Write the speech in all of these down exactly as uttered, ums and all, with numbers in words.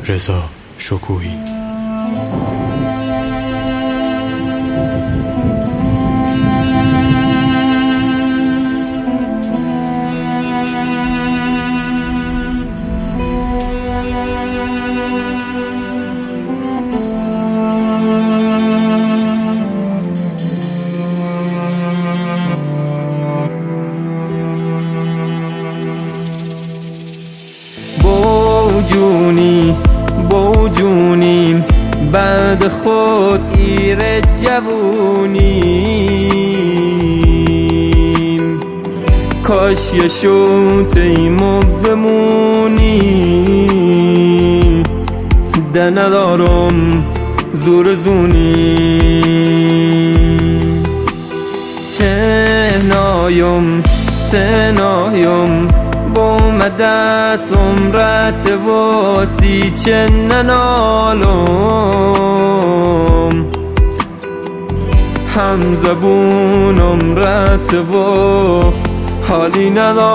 رضا شکوهی. جونی بو جونیم بعد خود ایر جوونیم، کاش یه شوتیمو بمونی، ده ندارم زور زونی، تنایم تنایم بومده سمرت واسی چه ننالم، هم زبونم رت و حالی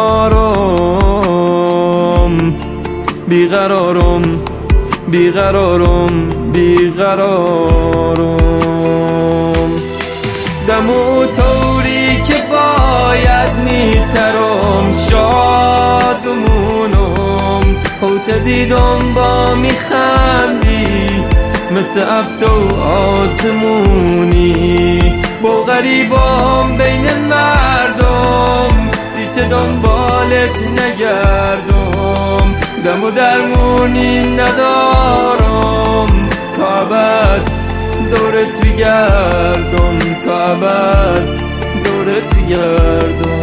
ندارم، بیقرارم بیقرارم بیقرارم، دمو طوری که باید نیترم شاد بمونم، خوت دیدم با میخندی مثل افت و آسمونی، با غریبام بین مردم سیچه دنبالت نگردم، دم و درمونی ندارم تا ابد دورت بگردم، تا ابد دورت بگردم.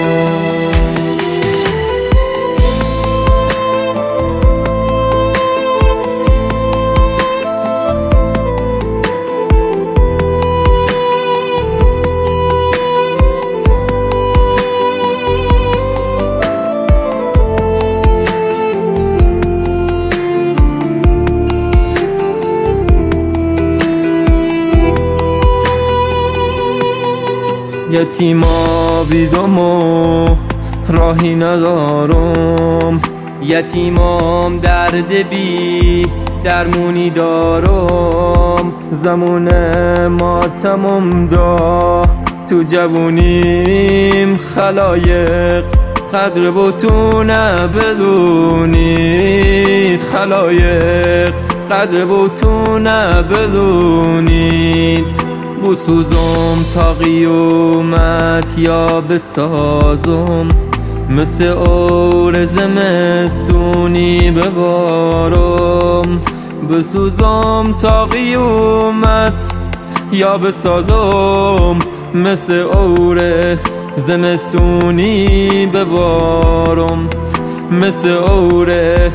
یتیما بیدم و راهی ندارم، یتیمام درد بی درمونی دارم، زمان ماتمم دا تو جوونیم، خلایق قدر بتونه بدونید، خلایق قدر بتونه بدونید، بسوزم تا قیومت یا بسازم، مثل اور زمستونی ببارم، بسوزم تا قیومت یا بسازم، مثل اور زمستونی ببارم، مثل اور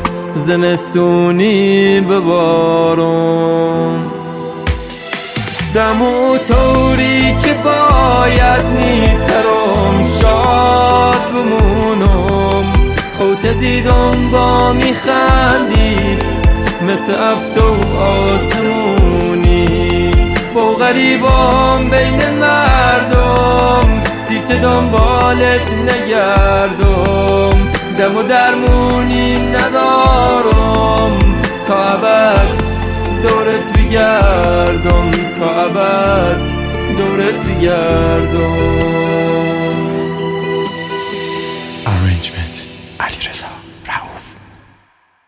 زمستونی ببارم، دمو طوری که باید نیترم شاد بمونم، خوت دیدم با میخندی مثل افت و آسمونی، با غریبام بین مردم سیچه دنبالت نگردم، دم و درمونی ندارم تا ابد دورت بگردم، تا ابد دورت بگردم.